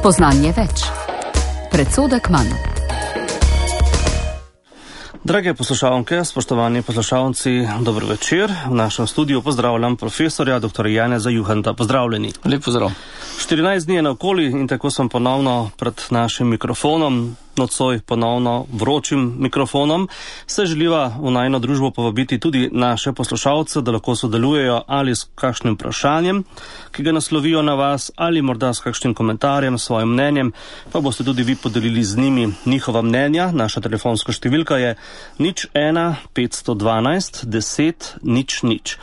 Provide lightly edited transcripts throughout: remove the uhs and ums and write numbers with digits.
Spoznanje več. Predsodek manj. Drage poslušalke, spoštovani poslušalci, dobro večer. V našem studiu pozdravljam profesorja dr. Janeza Juhanta. Pozdravljeni. Lep pozdrav. 14 dni je naokoli in tako sem ponovno pred našim mikrofonom, nocoj ponovno vročim mikrofonom. Se želiva v najino družbo povabiti tudi naše poslušalce, da lahko sodelujejo ali s kakšnim vprašanjem, ki ga naslovijo na vas, ali morda s kakšnim komentarjem, svojim mnenjem, pa boste tudi vi podelili z njimi njihova mnenja. Naša telefonska številka je 01 512 10 00.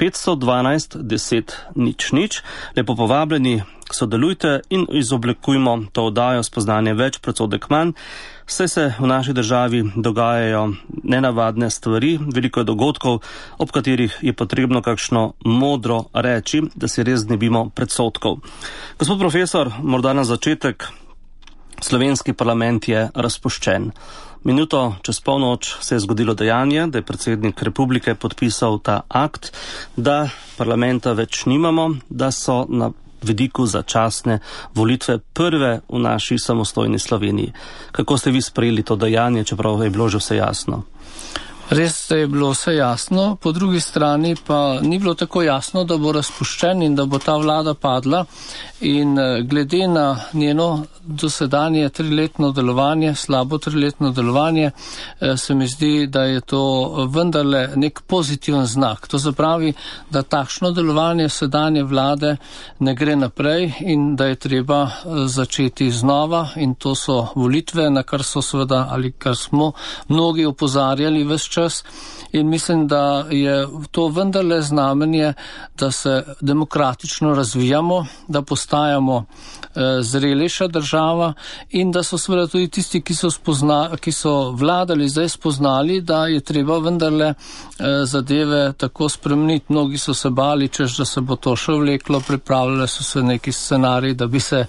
512 10 00. Lepo povabljeni, sodelujte in izoblikujmo to oddajo Spoznanje več, predsodek manj. Vse se v naši državi dogajajo nenavadne stvari, veliko je dogodkov, ob katerih je potrebno kakšno modro reči, da si res znebimo predsodkov. Gospod profesor, morda na začetek, slovenski parlament je razpuščen. Minuto čez polnoč se je zgodilo dejanje, da je predsednik republike podpisal ta akt, da parlamenta več nimamo, da so na vidiku začasne volitve prve v naši samostojni Sloveniji. Kako ste vi sprejeli to dejanje, čeprav je bilo že vse jasno? Res je bilo vse jasno, po drugi strani pa ni bilo tako jasno, da bo razpuščen in da bo ta vlada padla, in glede na njeno dosedanje 3-letno delovanje, slabo 3-letno delovanje, se mi zdi, da je to vendarle nek pozitiven znak. To se pravi, da takšno delovanje sedanje vlade ne gre naprej in da je treba začeti znova, in to so volitve, na kar so seveda ali kar smo mnogi opozarjali ves čas. In mislim, da je to vendarle znamenje, da se demokratično razvijamo, da postajamo zrelejša država in da so seveda tudi tisti, ki so vladali, zdaj spoznali, da je treba vendarle zadeve tako spremeniti. Mnogi so se bali, češ da se bo to še vleklo, pripravljali so se neki scenariji, da bi se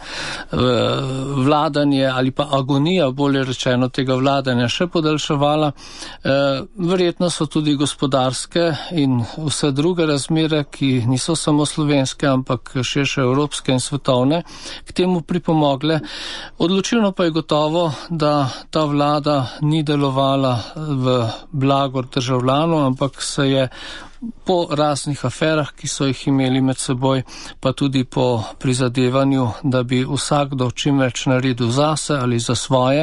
vladanje ali pa agonija, bolje rečeno, tega vladanja še podaljševala. Verjetno so tudi gospodarske in vse druge razmere, ki niso samo slovenske, ampak širše evropske in svetovne, k temu pripomogle. Odločilno pa je gotovo, da ta vlada ni delovala v blagor državljanov, ampak se je po raznih aferah, ki so jih imeli med seboj, pa tudi po prizadevanju, da bi vsakdo čim več naredil zase ali za svoje,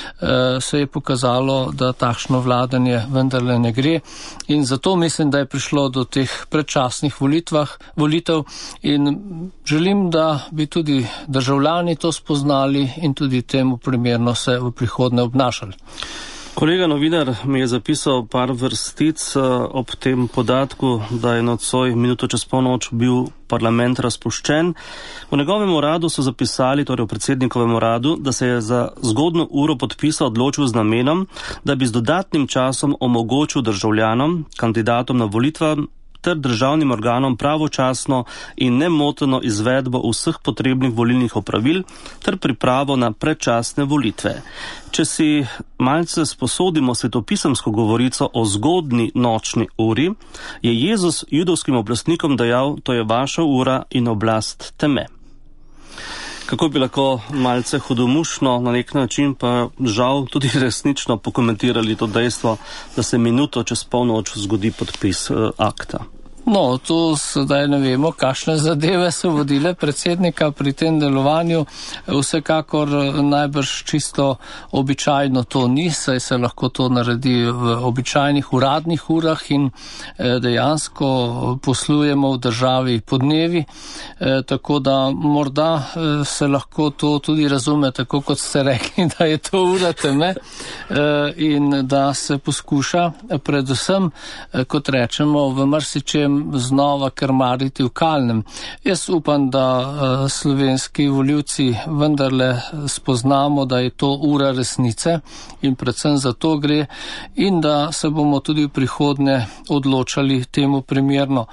se je pokazalo, da takšno vladanje vendarle ne gre. In zato mislim, da je prišlo do teh predčasnih volitev in želim, da bi tudi državljani to spoznali in tudi temu primerno se v prihodnje obnašali. Kolega novinar mi je zapisal par vrstic ob tem podatku, da je nocoj minuto čez polnoč bil parlament razpuščen. V njegovem uradu so zapisali, torej v predsednikovem uradu, da se je za zgodno uro podpisa odločil z namenom, da bi z dodatnim časom omogočil državljanom, kandidatom na volitvah ter državnim organom pravočasno in nemoteno izvedbo vseh potrebnih volilnih opravil ter pripravo na predčasne volitve. Če si malce sposodimo svetopisemsko govorico o zgodni nočni uri, je Jezus judovskim oblastnikom dejal: to je vaša ura in oblast teme. Kako bi lahko malce hudomušno na nek način, pa žal tudi resnično pokomentirali to dejstvo, da se minuto čez polnoč zgodi podpis akta? No, tu sedaj ne vemo, kakšne zadeve so vodile predsednika pri tem delovanju. Vsekakor najbrž čisto običajno to ni, saj se lahko to naredi v običajnih uradnih urah in dejansko poslujemo v državi podnevi, tako da morda se lahko to tudi razume, tako kot ste rekli, da je to ura teme in da se poskuša predvsem, kot rečemo, v marsičem znova krmariti v kalnem. Jaz upam, da slovenski volivci vendarle spoznamo, da je to ura resnice in predvsem za to gre in da se bomo tudi v prihodnje odločali temu primerno.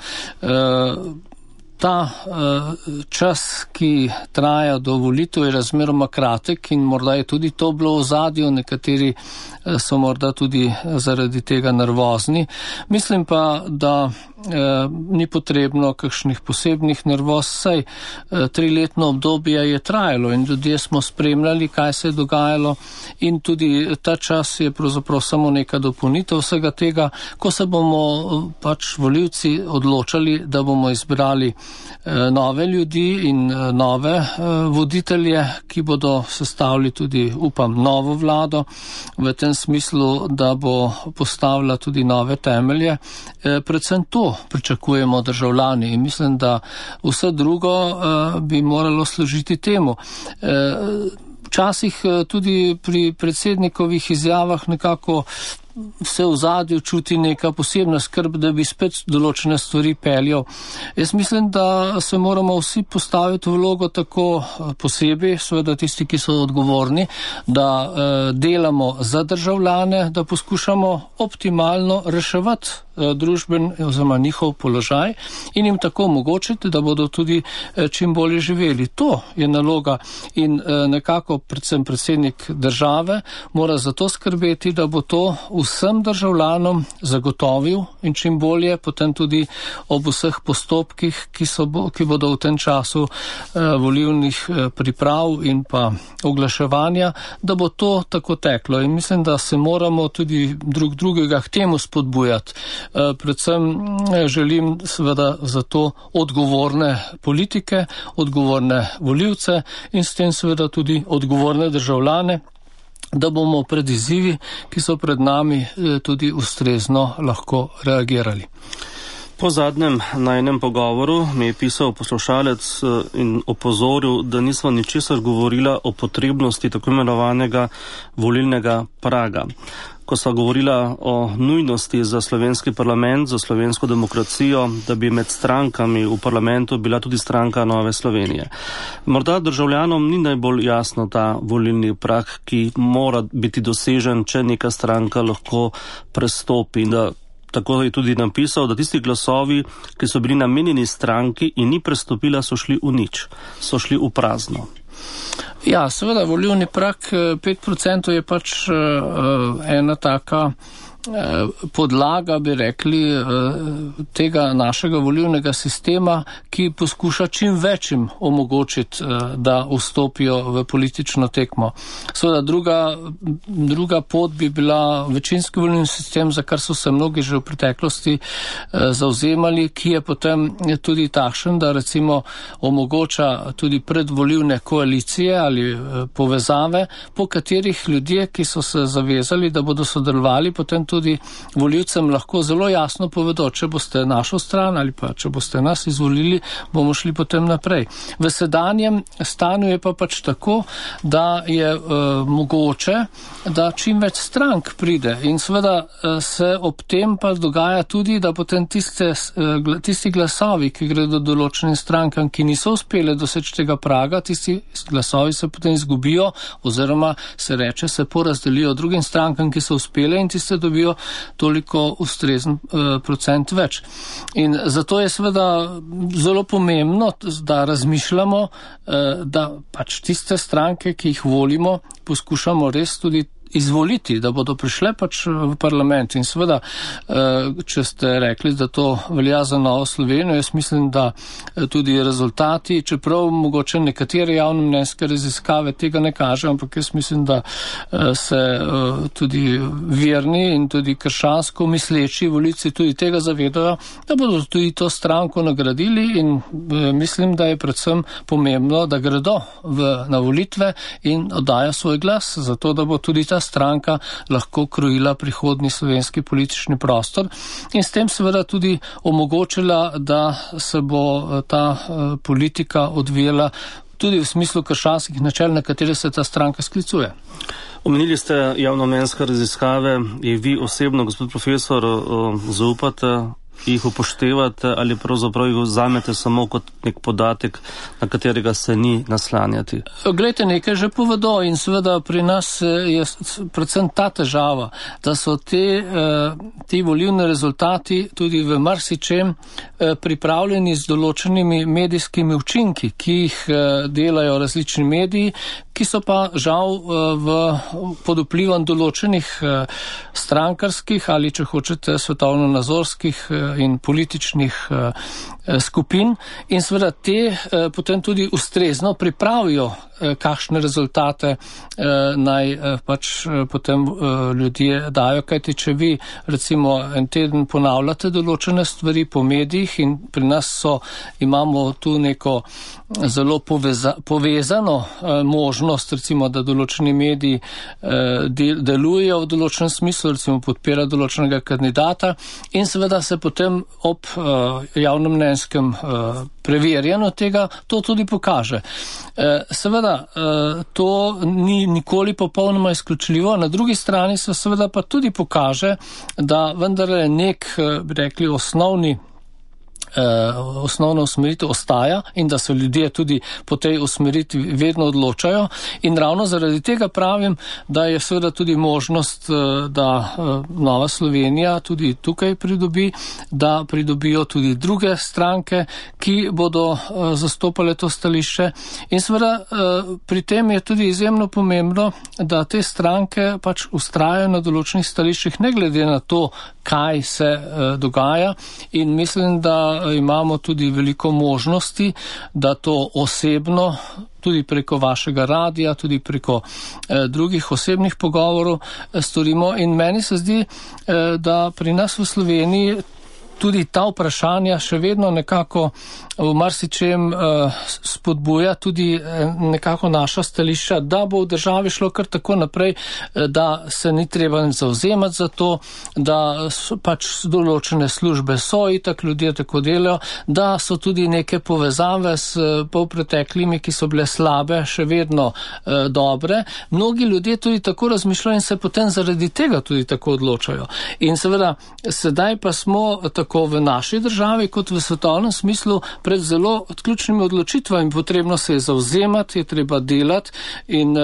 Ta čas, ki traja do volitev, je razmeroma kratek in morda je tudi to bilo v ozadju, nekateri so morda tudi zaradi tega nervozni. Mislim pa, da ni potrebno kakšnih posebnih nervoz, saj 3-letno obdobje je trajalo in ljudje smo spremljali, kaj se je dogajalo in tudi ta čas je pravzaprav samo neka dopolnitev vsega tega, ko se bomo pač volivci odločali, da bomo izbrali nove ljudi in nove voditelje, ki bodo sestavili tudi, upam, novo vlado v tem smislu, da bo postavila tudi nove temelje. Predvsem to pričakujemo državljani in mislim, da vse drugo bi moralo služiti temu. Včasih tudi pri predsednikovih izjavah nekako se v zadju čuti neka posebna skrb, da bi spet določene stvari peljal. Jaz mislim, da se moramo vsi postaviti v vlogo tako posebej, seveda tisti, ki so odgovorni, da delamo za državljane, da poskušamo optimalno reševati družben oziroma njihov položaj in jim tako omogočiti, da bodo tudi čim bolje živeli. To je naloga in nekako predvsem predsednik države mora za to skrbeti, da bo to vsem državljanom zagotovil in čim bolje potem tudi ob vseh postopkih, ki bodo v tem času volilnih priprav in pa oglaševanja, da bo to tako teklo. In mislim, da se moramo tudi drug drugega k temu spodbujati. Predvsem želim seveda za to odgovorne politike, odgovorne volivce in s tem seveda tudi odgovorne državljane, da bomo pred izzivi, ki so pred nami, tudi ustrezno lahko reagirali. Po zadnjem najnem pogovoru mi je pisal poslušalec in opozoril, da nismo ničesar govorila o potrebnosti tako imenovanega volilnega praga. Ko sva govorila o nujnosti za slovenski parlament, za slovensko demokracijo, da bi med strankami v parlamentu bila tudi stranka Nove Slovenije. Morda državljanom ni najbolj jasno ta volilni prag, ki mora biti dosežen, če neka stranka lahko prestopi. Tako je tudi napisal, da tisti glasovi, ki so bili namenjeni stranki in ni prestopila, so šli v nič, so šli v prazno. Ja, seveda, volilni prag 5% je pač ena taka podlaga, bi rekli, tega našega volilnega sistema, ki poskuša čim večjim omogočiti, da vstopijo v politično tekmo. Seveda, druga pot bi bila večinski volilni sistem, za kar so se mnogi že v preteklosti zauzemali, ki je potem tudi takšen, da recimo omogoča tudi predvolilne koalicije ali povezave, po katerih ljudje, ki so se zavezali, da bodo sodelovali, potem tudi volivcem lahko zelo jasno povedo, če boste našo stran ali pa če boste nas izvolili, bomo šli potem naprej. V sedanjem stanju je pa pač tako, da je mogoče, da čim več strank pride in seveda se ob tem pa dogaja tudi, da potem tisti glasovi, ki gredo določenim strankam, ki niso uspele doseči tega praga, tisti glasovi se potem izgubijo oziroma se reče, se porazdelijo drugim strankam, ki so uspele in tiste dobijo toliko ustrezen procent več. In zato je seveda zelo pomembno, da razmišljamo, da pač tiste stranke, ki jih volimo, poskušamo res tudi izvoliti, da bodo prišle pač v parlament. In seveda, če ste rekli, da to velja za Novo Slovenijo, jaz mislim, da tudi rezultati, čeprav mogoče nekatere javnomnenjske raziskave tega ne kažejo, ampak jaz mislim, da se tudi verni in tudi krščansko misleči volivci tudi tega zavedajo, da bodo tudi to stranko nagradili in mislim, da je predvsem pomembno, da gredo na volitve in oddajo svoj glas, zato da bo tudi ta stranka lahko krojila prihodnji slovenski politični prostor in s tem seveda tudi omogočila, da se bo ta politika odvijala tudi v smislu krščanskih načel, na katere se ta stranka sklicuje. Omenili ste javnomnenjske raziskave in vi osebno, gospod profesor, zaupate, jih upoštevate ali pravzaprav jih vzamete samo kot nek podatek, na katerega se ni naslanjati? Glejte, nekaj že povedo in seveda pri nas je predvsem ta težava, da so ti volilni rezultati tudi v marsičem pripravljeni z določenimi medijskimi učinki, ki jih delajo različni mediji, ki so pa žal pod vplivom določenih strankarskih ali, če hočete, svetovno-nazorskih in političnih skupin in seveda te potem tudi ustrezno pripravijo, kakšne rezultate naj pač potem ljudje dajo, kajti če vi recimo en teden ponavljate določene stvari po medijih in pri nas imamo tu neko zelo povezano možnost, recimo, da določeni mediji delujejo v določenem smislu, recimo podpira določenega kandidata in seveda se potem ob javnomnenjskem preverjanju tega to tudi pokaže. Seveda, to ni nikoli popolnoma izključljivo, na drugi strani se seveda pa tudi pokaže, da vendar bi rekli, osnovna usmeritev ostaja in da se ljudje tudi po tej usmeritvi vedno odločajo in ravno zaradi tega pravim, da je seveda tudi možnost, da Nova Slovenija tudi tukaj da pridobijo tudi druge stranke, ki bodo zastopale to stališče in seveda pri tem je tudi izjemno pomembno, da te stranke pač vztrajajo na določenih stališčih, ne glede na to, kaj se dogaja in mislim, da imamo tudi veliko možnosti, da to osebno, tudi preko vašega radija, tudi preko drugih osebnih pogovorov storimo in meni se zdi, da pri nas v Sloveniji tudi ta vprašanja še vedno nekako v marsičem spodbuja tudi nekako naša stališča, da bo v državi šlo kar tako naprej, da se ni treba zavzemati za to, da pač določene službe so itak, ljudje tako delajo, da so tudi neke povezave s polpreteklimi, ki so bile slabe, še vedno dobre. Mnogi ljudje tudi tako razmišljajo in se potem zaradi tega tudi tako odločajo. In seveda, sedaj pa smo tako v naši državi kot v svetovnem smislu pred zelo ključnimi odločitvami. Potrebno se je zavzemati, je treba delati in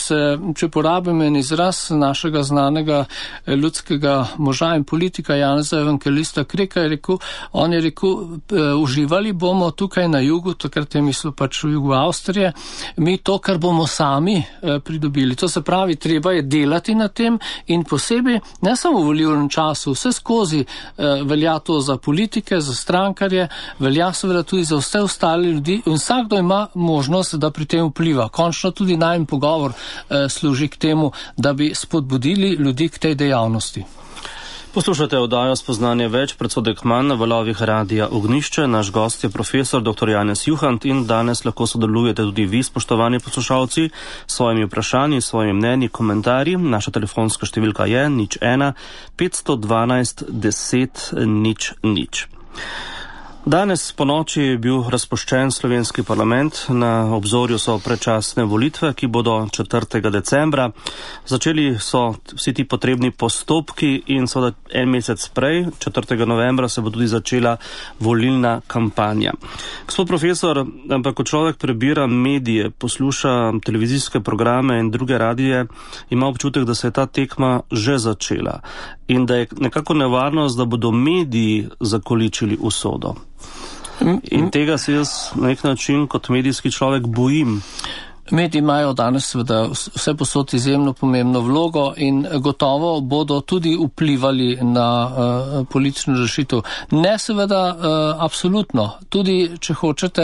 če porabim en izraz našega znanega ljudskega moža in politika Janeza Evangelista Kreka, on je rekel, uživali bomo tukaj na jugu, takrat je mislil pač v jugu Avstrije, mi to, kar bomo sami pridobili. To se pravi, treba je delati na tem in posebej, ne samo v volilnem času, vse skozi velja to za politike, za strankarje, velja seveda tudi za vse ostale ljudi in vsakdo ima možnost, da pri tem vpliva. Končno tudi najmen pogovor služi k temu, da bi spodbudili ljudi k tej dejavnosti. Poslušate oddajo Spoznanje več, predsodek manj na valovih Radia Ognjišče. Naš gost je profesor dr. Janez Juhant in danes lahko sodelujete tudi vi, spoštovani poslušalci, s svojimi vprašanji, svojimi mnenji, komentarji. Naša telefonska številka je 01 512 10 00. Danes po noči je bil razpuščen slovenski parlament, na obzorju so predčasne volitve, ki bodo 4. decembra. Začeli so vsi ti potrebni postopki in seveda en mesec prej, 4. novembra, se bo tudi začela volilna kampanja. Gospod profesor, ampak ko človek prebira medije, posluša televizijske programe in druge radije, ima občutek, da se je ta tekma že začela in da je nekako nevarnost, da bodo mediji zakoličili usodo. In tega se jaz na nek način kot medijski človek bojim. Mediji imajo danes seveda vse posod izjemno pomembno vlogo in gotovo bodo tudi vplivali na politično rešitev. Ne seveda absolutno. Tudi, če hočete,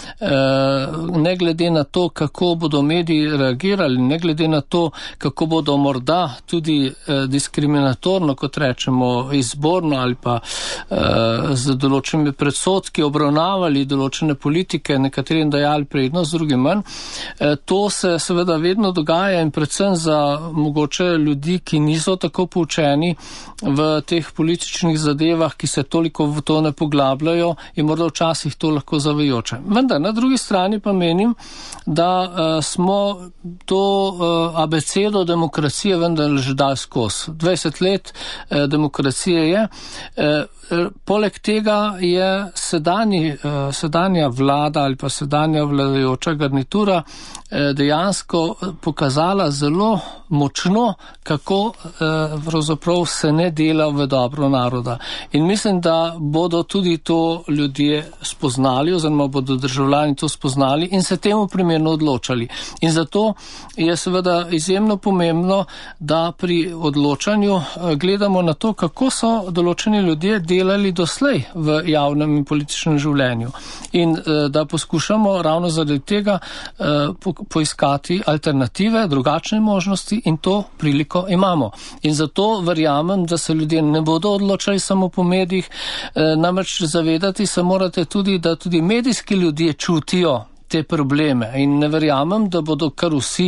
ne glede na to, kako bodo mediji reagirali, ne glede na to, kako bodo morda tudi diskriminatorno, kot rečemo, izborno ali pa z določenimi predsodki obravnavali določene politike, nekaterim dajali prednost, drugim manj. To se seveda vedno dogaja in predvsem za mogoče ljudi, ki niso tako poučeni v teh političnih zadevah, ki se toliko v to ne poglabljajo in morda včasih to lahko zavajajoče. Vendar na drugi strani pa menim, da smo to abecedo demokracije vendar že dali skozi. 20 let demokracije je. Poleg tega je sedanja vlada ali pa sedanja vladajoča garnitura dejansko pokazala zelo močno, kako pravzaprav se ne dela v dobro naroda. In mislim, da bodo tudi to ljudje spoznali, oziroma bodo državljani to spoznali in se temu primerno odločali. In zato je seveda izjemno pomembno, da pri odločanju gledamo na to, kako so določeni ljudje delali doslej v javnem in političnem življenju. In da poskušamo ravno zaradi tega poiskati alternative, drugačne možnosti in to priliko imamo. In zato verjamem, da se ljudje ne bodo odločali samo po medijih, namreč zavedati se morate tudi, da tudi medijski ljudje čutijo te probleme in ne verjamem, da bodo kar vsi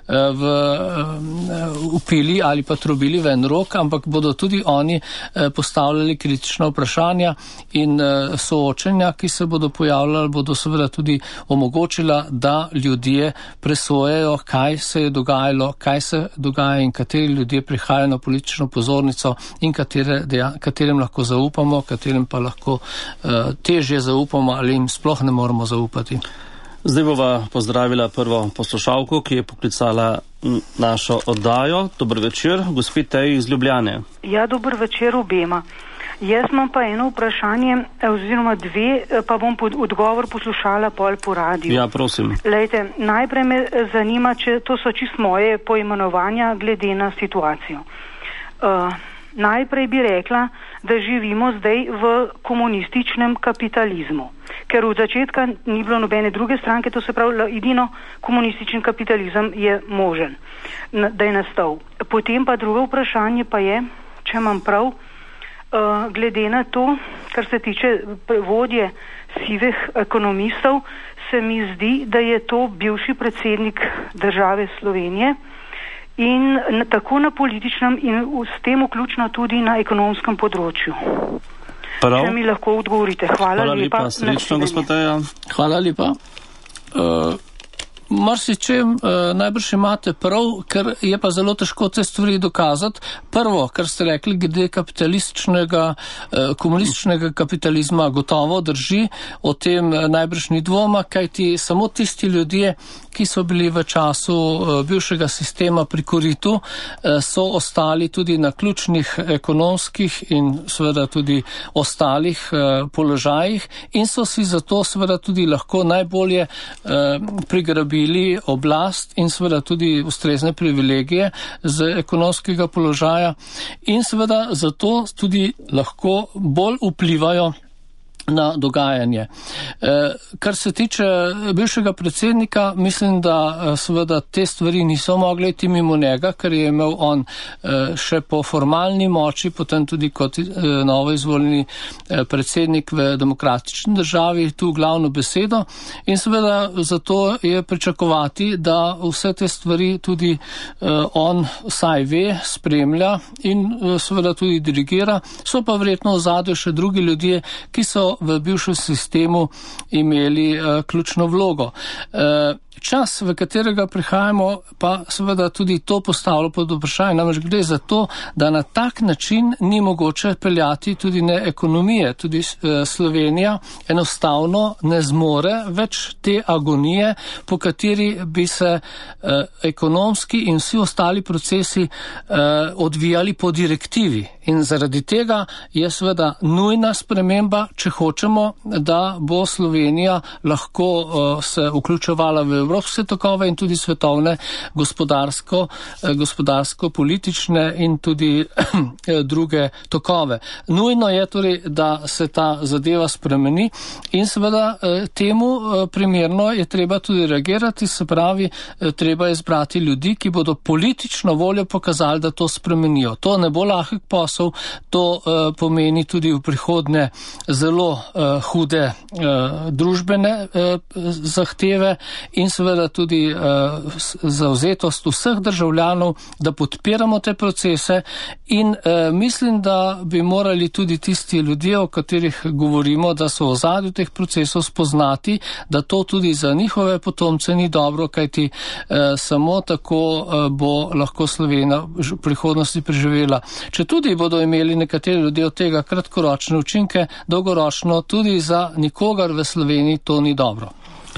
upili ali pa trobili v en rok, ampak bodo tudi oni postavljali kritična vprašanja in soočenja, ki se bodo pojavljali, bodo seveda tudi omogočila, da ljudje presojajo, kaj se je dogajalo, kaj se dogaja in kateri ljudje prihajajo na politično pozornico in katerim lahko zaupamo, katerim pa lahko težje zaupamo ali jim sploh ne moremo zaupati. Zdaj bova pozdravila prvo poslušalko, ki je poklicala našo oddajo. Dober večer, gospod Tej iz Ljubljane. Ja, dober večer obema. Jaz imam pa eno vprašanje, oziroma dve, pa bom odgovor poslušala pol po radiju. Ja, prosim. Lejte, najprej me zanima, če to so čisto moje poimenovanja glede na situacijo. Najprej bi rekla, da živimo zdaj v komunističnem kapitalizmu, ker od začetka ni bilo nobene druge stranke, to se pravi, edino komunistični kapitalizem je možen, da je nastal. Potem pa drugo vprašanje pa je, če imam prav, glede na to, kar se tiče vodje sivih ekonomistov, se mi zdi, da je to bivši predsednik države Slovenije, in tako na političnem in s tem vključno tudi na ekonomskem področju. Prav. Če mi lahko odgovorite. Hvala lepa. Srečno, gospod Teja. Hvala lepa. Marsičem najbrž imate prav, ker je pa zelo težko te stvari dokazati. Prvo, kar ste rekli, glede komunističnega kapitalizma, gotovo drži, o tem najbrž ni dvoma, kajti samo tisti ljudje, ki so bili v času bivšega sistema pri koritu, so ostali tudi na ključnih ekonomskih in seveda tudi ostalih položajih in so si zato seveda tudi lahko najbolje prigrabili oblast in seveda tudi ustrezne privilegije z ekonomskega položaja in seveda zato tudi lahko bolj vplivajo na dogajanje. Kar se tiče bivšega predsednika, mislim, da seveda te stvari niso mogli iti mimo njega, ker je imel on še po formalni moči, potem tudi kot novo izvoljeni predsednik v demokratični državi tu glavno besedo in seveda zato je pričakovati, da vse te stvari tudi on saj ve, spremlja in seveda tudi dirigira. So pa verjetno v zadju še drugi ljudje, ki so v bivšem sistemu imeli ključno vlogo. Čas, v katerega prihajamo, pa seveda tudi to postavlja pod vprašanje. Namreč gre za to, da na tak način ni mogoče peljati tudi ne ekonomije. Tudi Slovenija enostavno ne zmore več te agonije, po kateri bi se ekonomski in vsi ostali procesi odvijali po direktivi. In zaradi tega je seveda nujna sprememba, če hočemo, da bo Slovenija lahko se vključevala v evropske tokove in tudi svetovne gospodarsko-politične in tudi druge tokove. Nujno je torej, da se ta zadeva spremeni in seveda temu primerno je treba tudi reagirati, se pravi, treba je zbrati ljudi, ki bodo politično voljo pokazali, da to spremenijo. To ne bo lahek posel, to pomeni tudi v prihodnje zelo hude družbene zahteve in seveda tudi zauzetost vseh državljanov, da podpiramo te procese in mislim, da bi morali tudi tisti ljudje, o katerih govorimo, da so v ozadju teh procesov, spoznati, da to tudi za njihove potomce ni dobro, kajti samo tako bo lahko Slovenija v prihodnosti preživela. Če tudi bodo imeli nekateri ljudje od tega kratkoročne učinke, dolgoročno tudi za nikogar v Sloveniji to ni dobro.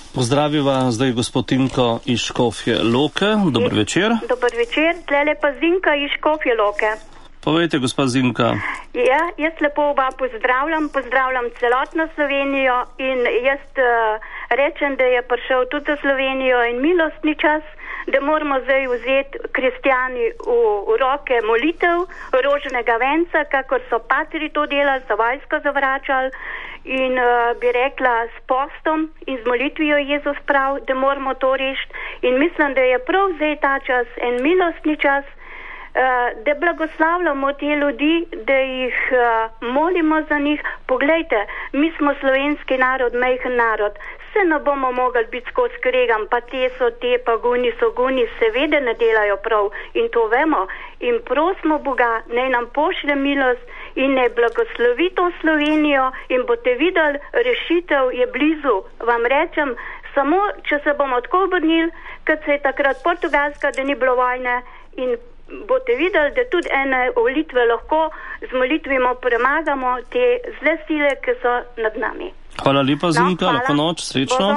Pozdraviva zdaj gospod Tinko iz Škofje Loke. Dober večer. Dober večer, tlele pa Zinka iz Škofje Loke. Povejte, gospa Zinka. Ja, jaz lepo oba pozdravljam celotno Slovenijo in jaz rečem, da je prišel tudi za Slovenijo in milostni čas, da moramo zdaj vzeti kristjani v roke molitev, rožnega venca, kakor so patri to delali, so vojsko zavračali in bi rekla s postom in z molitvijo Jezus prav, da moramo to rešiti in mislim, da je prav zdaj ta čas, en milostni čas, da blagoslavljamo te ljudi, da jih molimo za njih. Poglejte, mi smo slovenski narod, majhen narod, se ne bomo mogli biti skozi kregam, pa te so te, pa guni so guni, seveda ne delajo prav in to vemo in prosimo Boga, naj nam pošlje milost in naj blagoslovi to Slovenijo in boste videli, rešitev je blizu, vam rečem, samo če se bomo tako obrnili, kad se je takrat Portugalska, da ni bilo vojne in boste videli, da tudi ene volitve lahko z molitvimo premagamo te zle sile, ki so nad nami. Hvala lepa, Zinka, lahko noč, srečno.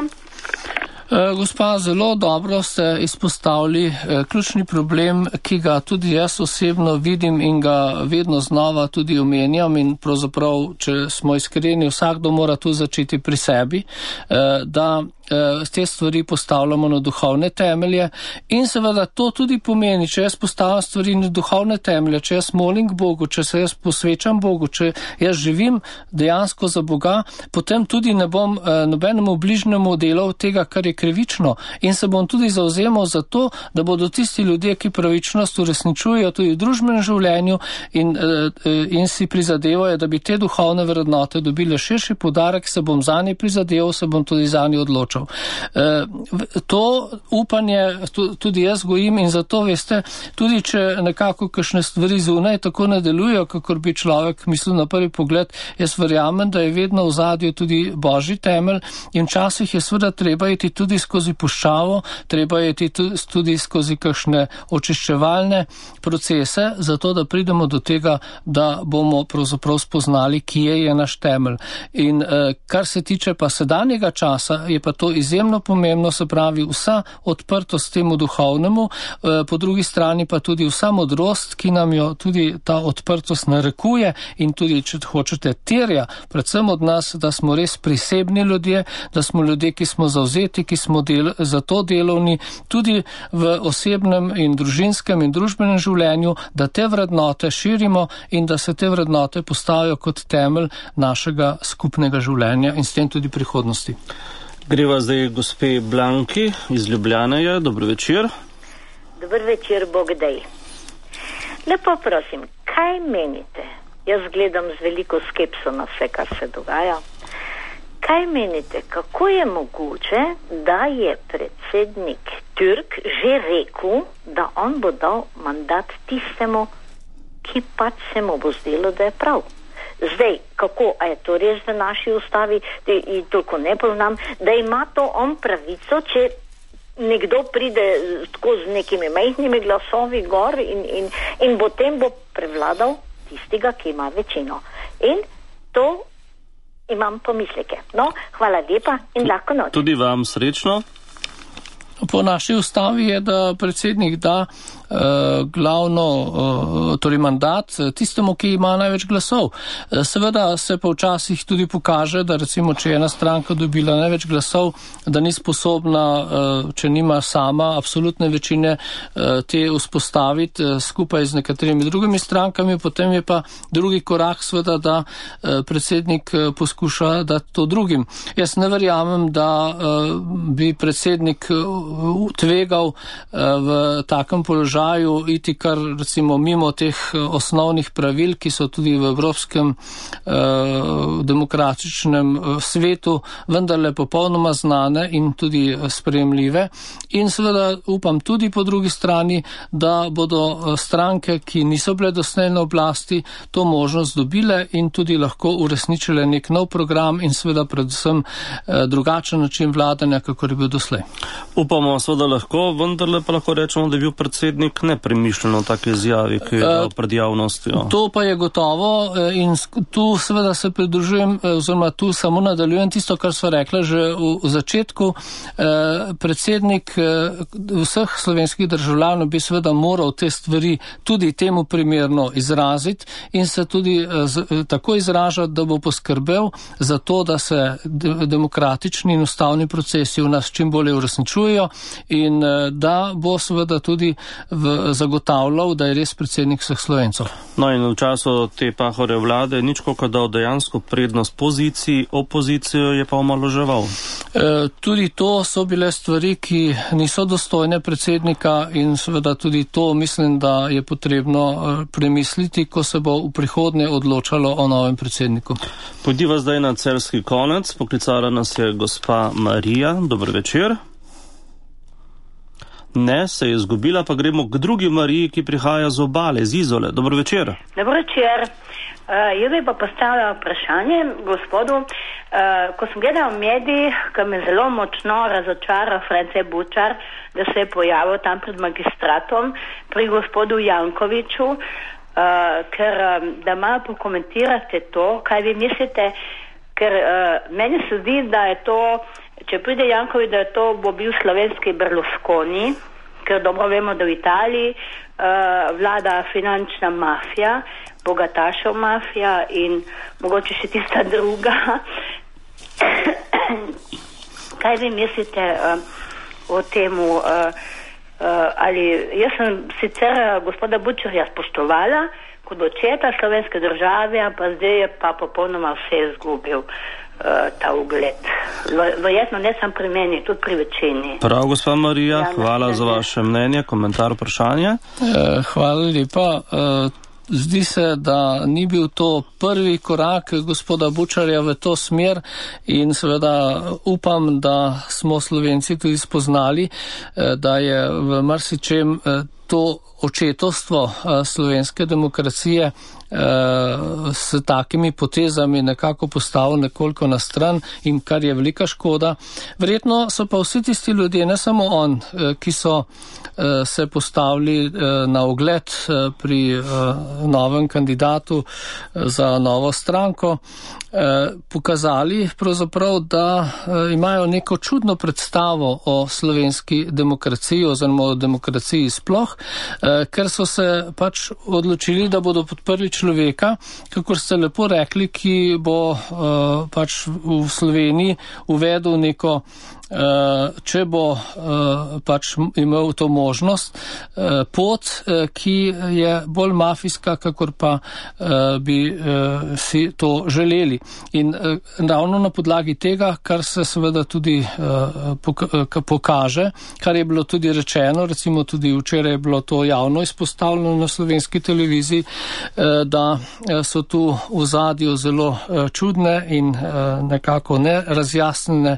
Gospa, zelo dobro ste izpostavili ključni problem, ki ga tudi jaz osebno vidim in ga vedno znova tudi omenjam in pravzaprav, če smo iskreni, vsakdo mora tu začeti pri sebi, da te stvari postavljamo na duhovne temelje in seveda to tudi pomeni, če jaz postavljam stvari na duhovne temelje, če jaz molim k Bogu, če se jaz posvečam Bogu, če jaz živim dejansko za Boga, potem tudi ne bom nobenemu bližnjemu delal tega, kar je krivično in se bom tudi zauzemal za to, da bodo tisti ljudje, ki pravičnost uresničujejo tudi v družbenem življenju in si prizadevajo, da bi te duhovne vrednote dobile širši poudarek, se bom zanje prizadeval, se bom tudi zanje odločil. To upanje tudi jaz gojim in zato, veste, tudi če nekako kakšne stvari zunaj tako ne delujejo, kakor bi človek mislil na prvi pogled, jaz verjamem, da je vedno v zadju tudi božji temelj in včasih je seveda treba iti tudi skozi puščavo, treba je iti tudi skozi kakšne očiščevalne procese, zato da pridemo do tega, da bomo pravzaprav spoznali, kje je naš temelj. In kar se tiče pa sedanjega časa, je pa to izjemno pomembno, se pravi vsa odprtost temu duhovnemu, po drugi strani pa tudi vsa modrost, ki nam jo tudi ta odprtost narekuje in tudi, če hočete, terja, predvsem od nas, da smo res prisebni ljudje, da smo ljudje, ki smo zavzeti, ki smo za to delovni, tudi v osebnem in družinskem in družbenem življenju, da te vrednote širimo in da se te vrednote postavijo kot temelj našega skupnega življenja in s tem tudi prihodnosti. Greva zdaj gospe Blanki iz Ljubljane. Dober večer. Dober večer, Bog dej. Lepo prosim, kaj menite? Jaz gledam z veliko skepso na vse, kar se dogaja. Kaj menite, kako je mogoče, da je predsednik Türk že rekel, da on bo dal mandat tistemu, ki pač se mu bo zdelo, da je prav? Zdaj, kako, a je to res v naši ustavi, in toliko ne poznam, da ima to on pravico, če nekdo pride tako z nekimi majhnimi glasovi gor in potem bo prevladal tistega, ki ima večino. In to imam pomisleke. No, hvala lepa in lahko noč. Tudi vam srečno. Po naši ustavi je, da predsednik da torej mandat tistemu, ki ima največ glasov. Seveda se pa včasih tudi pokaže, da recimo, če je ena stranka dobila največ glasov, da ni sposobna, če nima sama absolutne večine, te vzpostaviti skupaj z nekaterimi drugimi strankami, potem je pa drugi korak seveda, da predsednik poskuša dati to drugim. Jaz ne verjamem, da bi predsednik tvegal v takem položaju iti kar recimo mimo teh osnovnih pravil, ki so tudi v evropskem demokratičnem svetu vendarle popolnoma znane in tudi sprejemljive. In seveda upam tudi po drugi strani, da bodo stranke, ki niso bile doslej na oblasti, to možnost dobile in tudi lahko uresničile nek nov program in seveda predvsem drugačen način vladanja, kakor je bil doslej. Upamo seveda lahko, vendarle pa lahko rečemo, da je bil predsednik predsednik nepremišljeno take izjavi, ki je pred javnostjo. To pa je gotovo in tu seveda se pridružujem, oziroma tu samo nadaljujem tisto, kar sva rekla že v začetku. Predsednik vseh slovenskih državljanov bi seveda moral te stvari tudi temu primerno izraziti in se tudi tako izražati, da bo poskrbel za to, da se demokratični in ustavni procesi v nas čim bolje uresničujejo in da bo seveda tudi zagotavljal, da je res predsednik vseh Slovencov. No in v času te Pahorjeve vlade nič koliko dal dejansko prednost poziciji, opozicijo je pa omalovaževal. Tudi to so bile stvari, ki niso dostojne predsednika in seveda tudi to mislim, da je potrebno premisliti, ko se bo v prihodnje odločalo o novem predsedniku. Pojdiva zdaj na celjski konec. Poklicala nas je gospa Marija. Dober večer. Ne, se je izgubila, pa gremo k drugi Mariji, ki prihaja z obale, z Izole. Dober večer. Dober večer. Jaz bi pa postavila vprašanje gospodu. Ko sem gledal v medijih, ki me zelo močno razočaral France Bučar, da se je pojavil tam pred magistratom pri gospodu Jankoviću, ker da malo pokomentirate to, kaj vi mislite, ker meni se zdi, da je to, če pride Janković, da je to bo bil slovenski Berlusconi, ker dobro vemo, da v Italiji vlada finančna mafija, bogatašev mafija in mogoče še tista druga. Kaj vi mislite o temu? Ali jaz sem sicer gospoda Bučarja spoštovala kot očeta slovenske države, pa zdaj je pa popolnoma vse izgubil ta ugled. Verjetno ne samo pri meni, tudi pri večini. Prav, gospa Marija, hvala za vaše mnenje, komentar, vprašanje. Hvala lepa. Zdi se, da ni bil to prvi korak gospoda Bučarja v to smer in seveda upam, da smo Slovenci tudi spoznali, da je v marsičem to očetovstvo slovenske demokracije s takimi potezami nekako postavil nekoliko na stran in kar je velika škoda. Verjetno so pa vsi tisti ljudje, ne samo on, ki so se postavili na ogled pri novem kandidatu za novo stranko, pokazali pravzaprav, da imajo neko čudno predstavo o slovenski demokraciji oziroma o demokraciji sploh, ker so se pač odločili, da bodo podprli človeka, kakor ste lepo rekli, ki bo pač v Sloveniji uvedel neko, če bo pač imel to možnost, pot, ki je bolj mafijska, kakor pa bi si to želeli. In ravno na podlagi tega, kar se seveda tudi pokaže, kar je bilo tudi rečeno, recimo tudi včeraj je bilo to javno izpostavljeno na slovenski televiziji, da so tu v zadju zelo čudne in nekako nerazjasnene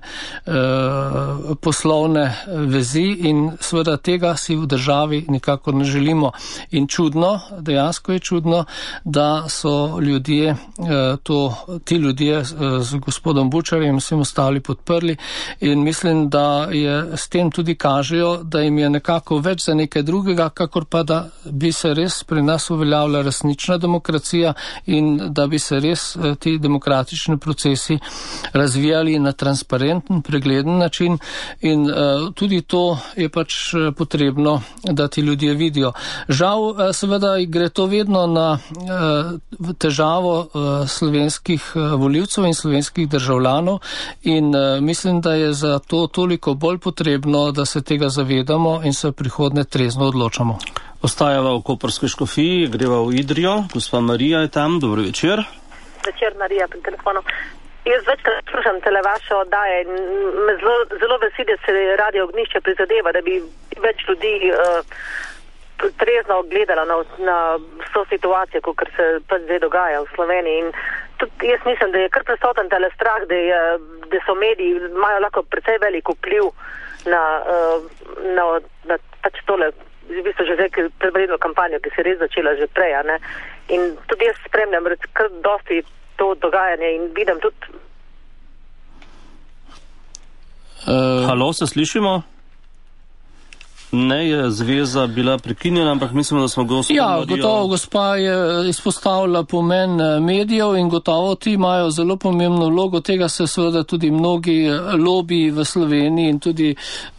poslovne vezi in seveda tega si v državi nikako ne želimo. In čudno, dejansko je čudno, da so ljudje, ti ljudje z gospodom Bučarjem vsem ostali podprli in mislim, da je s tem tudi kažejo, da jim je nekako več za nekaj drugega, kakor pa da bi se res pri nas uveljavila resnična demokracija in da bi se res ti demokratični procesi razvijali na transparenten, pregleden način in tudi to je pač potrebno, da ti ljudje vidijo. Žal, seveda gre to vedno na težavo slovenskih volivcev in slovenskih državljanov in mislim, da je za to toliko bolj potrebno, da se tega zavedamo in se prihodnje trezno odločamo. Ostajava v Koprski škofiji, greva v Idrijo. Gospa Marija je tam, dobro večer. Večer, Marija, pri telefonu. Jaz večkrat slušam tele vaše oddaje in me zelo veseli, da se Radio Ognjišče prizadeva, da bi več ljudi trezno gledala na vso situacijo, kot se pač zdaj dogaja v Sloveniji. In tudi jaz mislim, da je kar prisoten tele strah, da so mediji, imajo lahko precej velik vpliv na pač tole, v bistvu že zdaj predvolilno kampanjo, ki se je res začela že prej, ne. In tudi jaz spremljam kar dosti to dogajanje in vidim tudi. Halo, se slišimo? Ne je zveza bila prekinjena, ampak mislim, da smo gotovo gospa je izpostavila pomen medijev in gotovo ti imajo zelo pomembno vlogo. Tega se seveda tudi mnogi lobiji v Sloveniji in tudi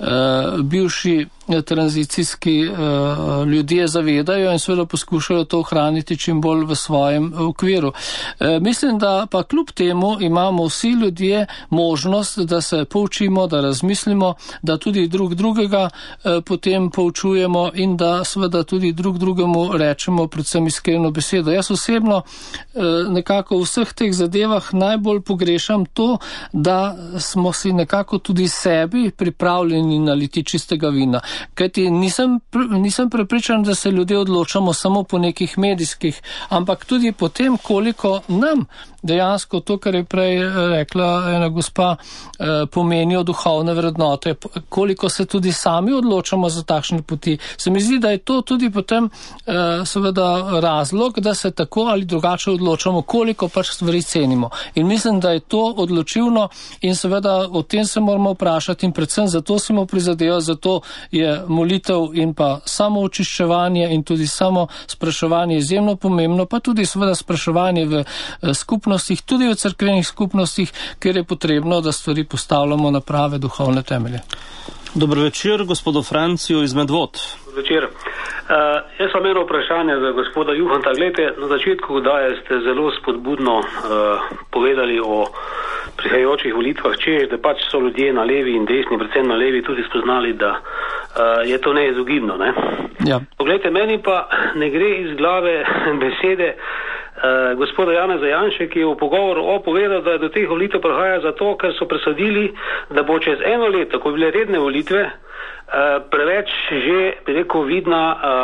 bivši tranzicijski ljudje zavedajo in seveda poskušajo to ohraniti čim bolj v svojem okviru. Mislim, da pa kljub temu imamo vsi ljudje možnost, da se poučimo, da razmislimo, da tudi drugega potem poučujemo in da seveda tudi drugemu rečemo predvsem iskreno besedo. Jaz osebno nekako v vseh teh zadevah najbolj pogrešam to, da smo si nekako tudi sebi pripravljeni naliti čistega vina. Kajti nisem prepričan, da se ljudje odločamo samo po nekih medijskih, ampak tudi po tem, koliko nam dejansko to, kar je prej rekla ena gospa, pomenijo duhovne vrednote, koliko se tudi sami odločamo za takšne poti. Se mi zdi, da je to tudi potem seveda razlog, da se tako ali drugače odločamo, koliko pač stvari cenimo. In mislim, da je to odločilno in seveda o tem se moramo vprašati in predvsem zato si mu prizadeva, zato je molitev in pa samo očiščevanje in tudi samo spraševanje izjemno pomembno, pa tudi seveda spraševanje v skupnostih, tudi v cerkvenih skupnostih, ker je potrebno, da stvari postavljamo na prave duhovne temelje. Dobro večer, gospodu Franciju iz Medvod. Dobro večer. Jaz sem imel vprašanje za gospoda Juhanta. Glejte, na začetku daje ste zelo spodbudno povedali o prihajajočih volitvah, češ, da pač so ljudje na levi in desni, predvsem na levi, tudi spoznali, da je to neizogibno. Ne? Ja. Poglejte, meni pa ne gre iz glave besede gospoda Janeza Janše, ki je v pogovoru povedal, da je do teh volitev prihaja zato, ker so presodili, da bo čez eno leto, ko bi bile redne volitve, preveč že, bi rekel, vidna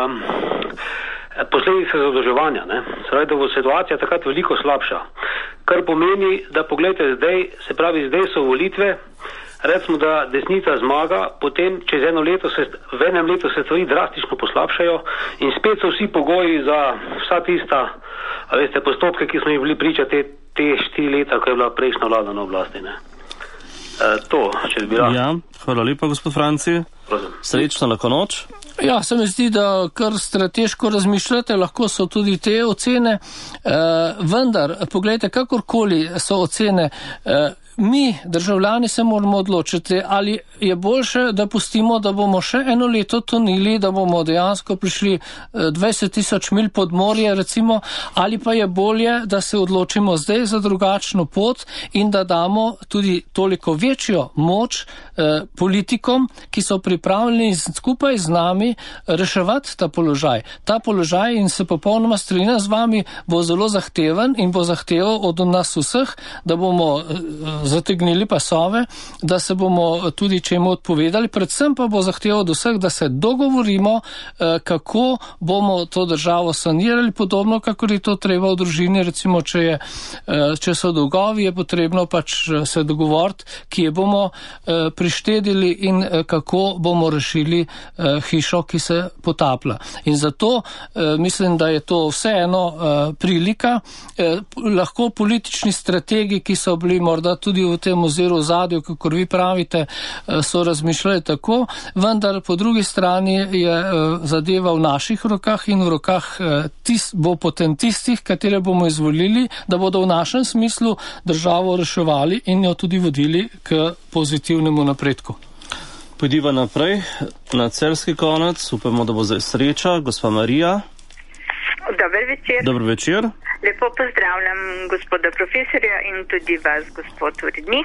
posledica zadolževanja. Pravi, da bo situacija takrat veliko slabša. Kar pomeni, da pogledajte zdaj, se pravi, zdaj so volitve, recimo, da desnica zmaga, potem čez eno leto v enem letu se stvari drastično poslabšajo in spet so vsi pogoji za vsa tista, postopke, ki smo jih bili priča te 4 leta, ko je bila prejšnja vlada na oblasti. To, če bi bila. Ja, hvala lepa, gospod Franci. Srečno, lahko noč. Ja, se mi zdi, da kar strateško razmišljate, lahko so tudi te ocene, vendar, pogledajte, kakorkoli so ocene, mi, državljani, se moramo odločiti, ali je boljše, da pustimo, da bomo še eno leto tonili, da bomo dejansko prišli 20,000 milj pod morje, recimo, ali pa je bolje, da se odločimo zdaj za drugačno pot in da damo tudi toliko večjo moč politikom, ki so pripravljeni skupaj z nami reševati ta položaj. Ta položaj, in se popolnoma strinjam z vami, bo zelo zahteven in bo zahteval od nas vseh, da bomo zategnili pasove, da se bomo tudi čemu odpovedali, predvsem pa bo zahteval od vseh, da se dogovorimo, kako bomo to državo sanirali, podobno, kako je to treba v družini, recimo, če so dolgovi, je potrebno pač se dogovoriti, kje bomo prištedili in kako bomo rešili hišo, ki se potaplja. In zato mislim, da je to vseeno prilika, lahko politični strategi, ki so bili morda tudi v tem oziru zadju, kakor vi pravite, so razmišljali tako, vendar po drugi strani je zadeva v naših rokah in v rokah bo potem tistih, katere bomo izvolili, da bodo v našem smislu državo reševali in jo tudi vodili k pozitivnemu napredku. Pojdiva naprej na celjski konec, upamo, da bo zdaj sreča. Gospa Marija. Dober večer. Dober večer. Lepo pozdravljam gospoda profesorja in tudi vas, gospod urednik.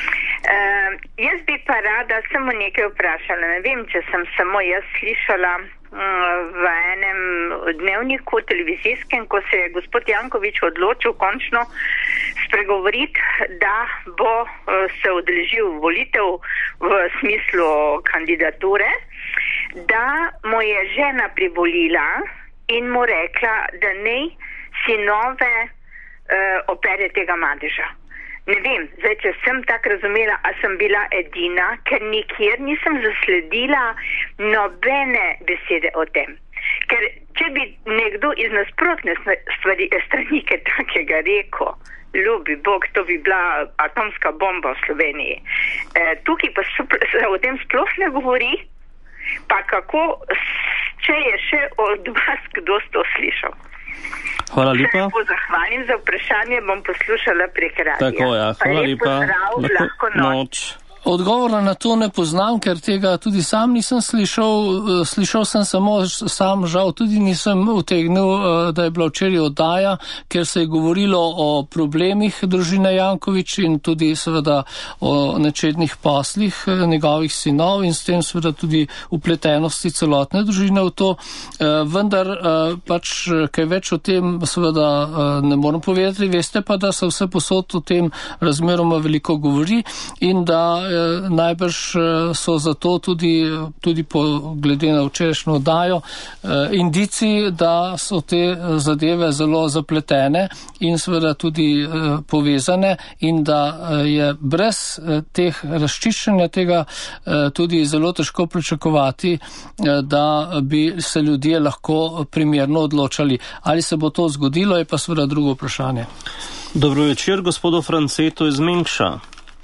Jaz bi pa rada samo nekaj vprašala. Ne vem, če sem samo jaz slišala v enem dnevniku televizijskem, ko se je gospod Janković odločil končno spregovoriti, da bo se udeležil volitev v smislu kandidature, da mu je žena privolila in mu rekla, da nej sinove opere tega madeža. Ne vem, zdaj, če sem tako razumela, a sem bila edina, ker nikjer nisem zasledila nobene besede o tem. Ker če bi nekdo iz nasprotne strani takega rekel, ljubi Bog, to bi bila atomska bomba v Sloveniji. Tukaj pa se o tem sploh ne govori. Pa kako, če je še od vas kdo to slišal? Hvala lepa. Zahvalim za vprašanje, bom poslušala prek radija. Tako, ja, hvala lepa. Lahko noč. Odgovora na to ne poznam, ker tega tudi sam nisem slišal. Slišal sem samo, sam žal tudi nisem utegnil, da je bila včeraj oddaja, ker se je govorilo o problemih družine Janković in tudi seveda o nečednih poslih njegovih sinov in s tem seveda tudi upletenosti celotne družine v to. Vendar pač kaj več o tem seveda ne moram povedati. Veste pa, da se vse posod o tem razmeroma veliko govori in da najbrž so zato tudi po glede na včerajšnjo oddajo indici, da so te zadeve zelo zapletene in seveda tudi povezane in da je brez teh razčiščenja tega tudi zelo težko pričakovati, da bi se ljudje lahko primerno odločali. Ali se bo to zgodilo, je pa seveda drugo vprašanje. Dobro večer, gospodu Francetu iz Mengša.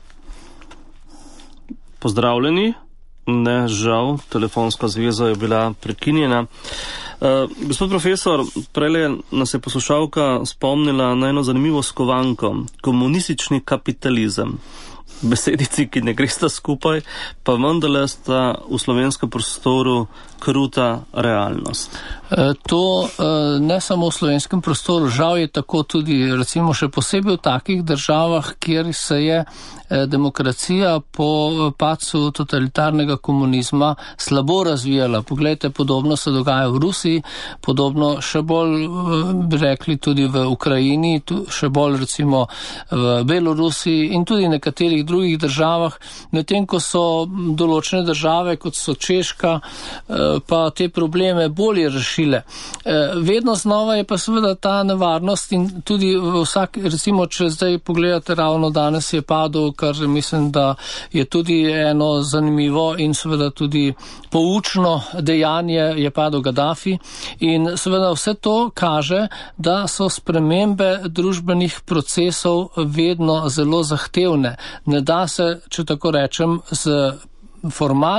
Pozdravljeni. Ne, žal, telefonska zveza je bila prekinjena. Gospod profesor, prejle nas je poslušalka spomnila na eno zanimivo skovanko. Komunistični kapitalizem. Besedici, ki ne gresta skupaj, pa vendarle sta v slovenskem prostoru kruta realnost. To ne samo v slovenskem prostoru, žal je tako tudi recimo še posebej v takih državah, kjer se je demokracija po padcu totalitarnega komunizma slabo razvijala. Poglejte, podobno se dogaja v Rusiji, podobno še bolj bi rekli tudi v Ukrajini, še bolj recimo v Belorusiji in tudi nekaterih drugih državah, medtem ko so določene države, kot so Češka, pa te probleme bolje rešile. Vedno znova je pa seveda ta nevarnost in tudi vsak, recimo, če zdaj pogledate, ravno danes je padel, kar mislim, da je tudi eno zanimivo in seveda tudi poučno dejanje, je padel Gaddafi in seveda vse to kaže, da so spremembe družbenih procesov vedno zelo zahtevne. Ne da se, če tako rečem, z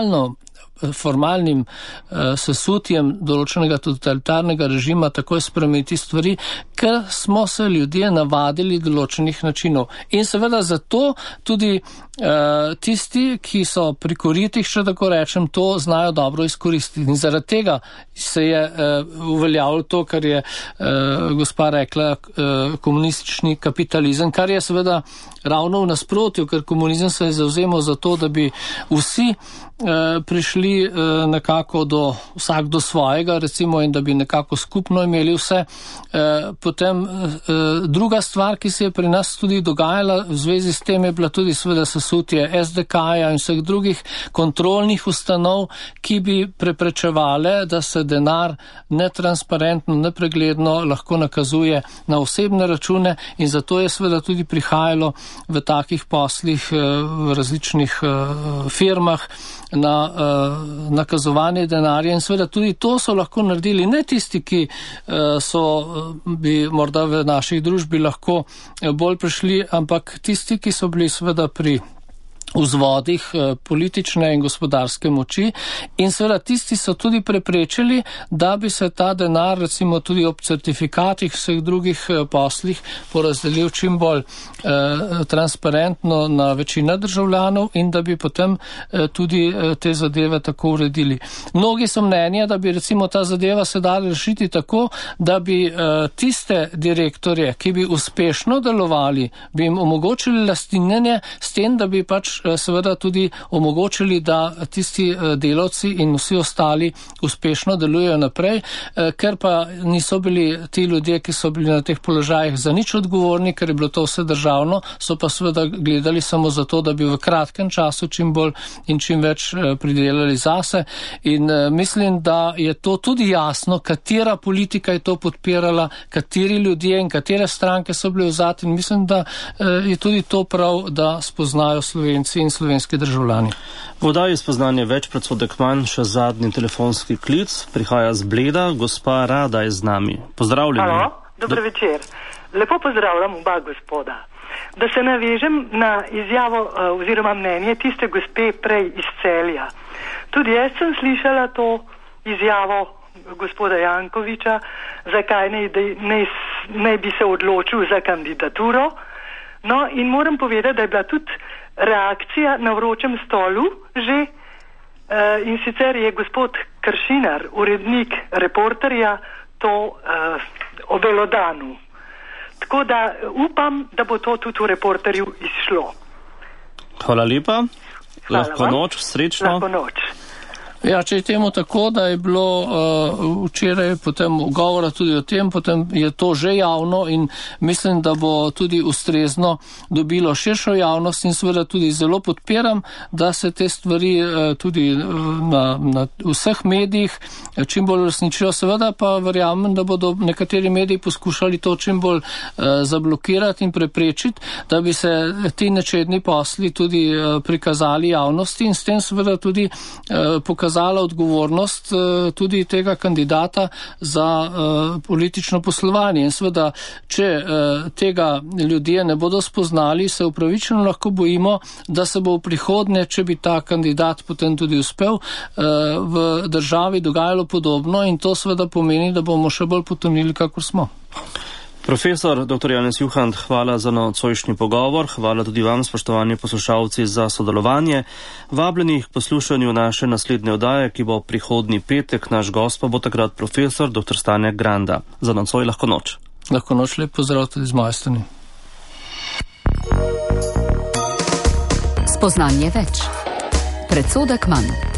formalnim sesutjem določenega totalitarnega režima takoj spremeniti stvari, ker smo se ljudje navadili določenih načinov. In seveda zato tudi tisti, ki so pri koritih, če tako rečem, to znajo dobro izkoristiti. In zaradi tega se je uveljavilo to, kar je gospa rekla, komunistični kapitalizem, kar je seveda ravno v nasprotju, ker komunizem se je zavzemal za to, da bi vsi prišli nekako vsak do svojega, recimo, in da bi nekako skupno imeli vse. Potem druga stvar, ki se je pri nas tudi dogajala v zvezi s tem, je bila tudi seveda sesutje SDK-ja in vseh drugih kontrolnih ustanov, ki bi preprečevale, da se denar netransparentno, nepregledno lahko nakazuje na osebne račune in zato je seveda tudi prihajalo v takih poslih v različnih firmah na nakazovanje denarja in seveda tudi to so lahko naredili ne tisti, ki bi morda v naših družbi lahko bolj prišli, ampak tisti, ki so bili seveda pri vzvodih politične in gospodarske moči in seveda tisti so tudi preprečili, da bi se ta denar recimo tudi ob certifikatih vseh drugih poslih porazdelil čim bolj transparentno na večina državljanov in da bi potem tudi te zadeve tako uredili. Mnogi so mnenja, da bi recimo ta zadeva se dala rešiti tako, da bi tiste direktorje, ki bi uspešno delovali, bi jim omogočili lastninjenje s tem, da bi pač seveda tudi omogočili, da tisti delavci in vsi ostali uspešno delujejo naprej, ker pa niso bili ti ljudje, ki so bili na teh položajih za nič odgovorni, ker je bilo to vse državno, so pa seveda gledali samo za to, da bi v kratkem času čim bolj in čim več pridelali zase. In mislim, da je to tudi jasno, katera politika je to podpirala, kateri ljudje in katere stranke so bili vzati in mislim, da je tudi to prav, da spoznajo Slovenci in slovenski državljani. V oddaji Spoznanje več predsodek manj, še zadnji telefonski klic, prihaja z Bleda, gospa Rada je z nami. Pozdravljeni. Halo, dobro večer. Lepo pozdravljam oba gospoda. Da se navežem na izjavo oziroma mnenje tiste gospe prej iz Celja. Tudi jaz sem slišala to izjavo gospoda Jankovića, zakaj naj bi se odločil za kandidaturo. No, in moram povedati, da je bila tudi reakcija na vročem stolu že, in sicer je gospod Kršinar, urednik Reporterja, to obelodanu. Tako da upam, da bo to tudi v Reporterju izšlo. Hvala lepa. Lahko noč, srečno. Lahko noč. Ja, če je temu tako, da je bilo včeraj potem govora tudi o tem, potem je to že javno in mislim, da bo tudi ustrezno dobilo širšo javnost in seveda tudi zelo podpiram, da se te stvari tudi na vseh medijih čim bolj resničijo. Seveda pa verjamem, da bodo nekateri mediji poskušali to čim bolj zablokirati in preprečiti, da bi se ti nečedni posli tudi prikazali javnosti in s tem seveda tudi pokazali odgovornost tudi tega kandidata za politično poslovanje. In seveda, če tega ljudje ne bodo spoznali, se upravičeno lahko bojimo, da se bo v prihodnje, če bi ta kandidat potem tudi uspel, v državi dogajalo podobno in to seveda pomeni, da bomo še bolj potonili, kakor smo. Profesor dr. Janez Juhant, hvala za nocojšnji pogovor. Hvala tudi vam, spoštovani poslušalci, za sodelovanje. Vabljeni k poslušanju naše naslednje oddaje, ki bo prihodnji petek. Naš gost pa bo takrat profesor dr. Stane Granda. Za nocoj lahko noč. Lahko noč, lep pozdrav tudi z moje strani. Spoznanje več. Predsodek manj.